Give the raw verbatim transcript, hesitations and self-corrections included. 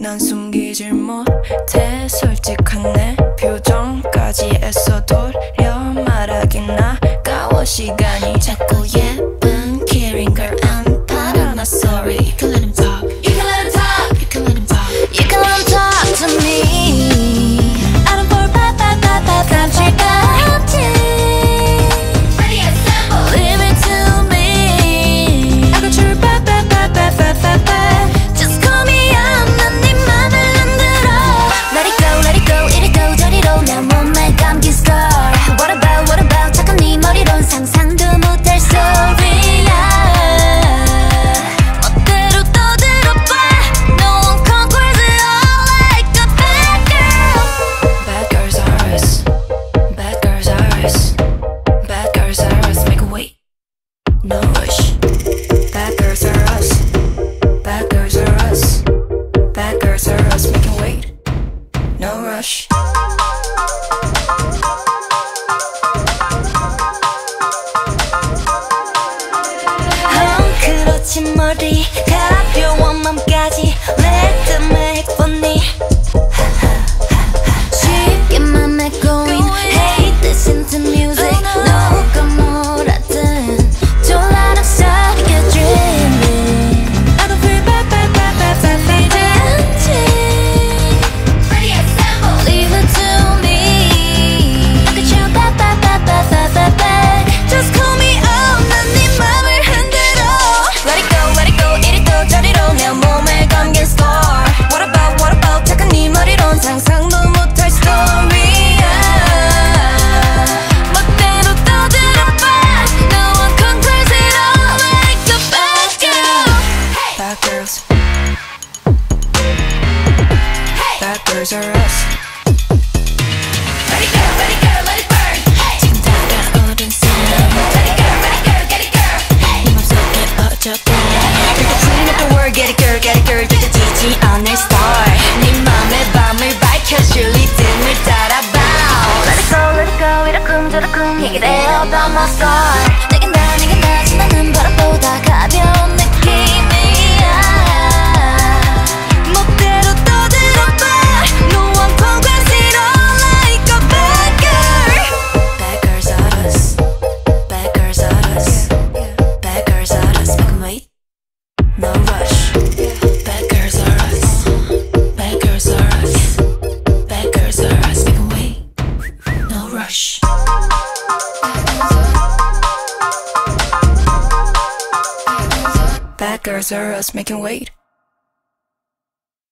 난 숨기질 못해 솔직한 내 표정까지 애써 돌려 말하긴 아까워 시간이 자꾸 예쁜 killing girl I'm part of my story. You can let him talk. You can let him talk. You can let him talk. You can let him talk to me. I don't fall back, back, back, back, back, back, back. Ready, assemble. Leave it to me. I got your back, back, back, back, back, back, back. Just call me up. 난 네 맘을 흔들어. Let it go, let it go. 이리도 저리로 내 몸에 감긴 scar. What about, what about? 착한 네 머리론 상상도 못할 소리야. 멋대로 떠들어봐. No one conquers it all like a bad girl. Bad girls are us. Bad girls are us. Bad girls are us. Make a wait. No rush. Bad girls are us. Bad girls are us. Bad girls are us. Make a wait. No rush. 헝클어진 머리 가벼운 맘까지 Let them make funny. 쉽게 맘에 going. Hey, listen to music. 누가 뭐라든 졸라는 소리가 dreaming. I don't feel bad, bad, bad, bad, bad, bad, bad. Ready, assemble. Leave it to me. I got your back, back, back, back, back, back, back. Just call me up. 난 네 맘을 흔들어. Let it go, let it go. 이리도 저리로 내 몸에 감긴 scar. What about, what about? 착한 네 머리론 상상도 못할 story야. 멋대로 떠들어봐. No one conquers it all like a bad girl. Bad girls. Bad girls are us. Let it go, let it go, let it burn. 지금 다가오는 사람. Let it go, let it go, get it girl. 네 맘속에 어쩌다. You're the queen of the world. Get it girl, get it girl. 느껴지지 않을 star. 네 맘의 밤을 밝혀줄 리듬을 따라봐. Let it go, let it go. 이러쿵저러쿵 얘기를 해 about my scar. 내겐 나, 내겐 나지 나는 바람보다 가벼운 느낌이야. 멋대로 떠들어봐. No one conquers it all like a bad girl. Bad girls are us. Bad girls are us. Bad girls are us. Make 'em wait. No rush. Bad girls are us. Bad girls are us. Bad girls are us. Make 'em wait. No rush. Bad girls are us. Make 'em wait.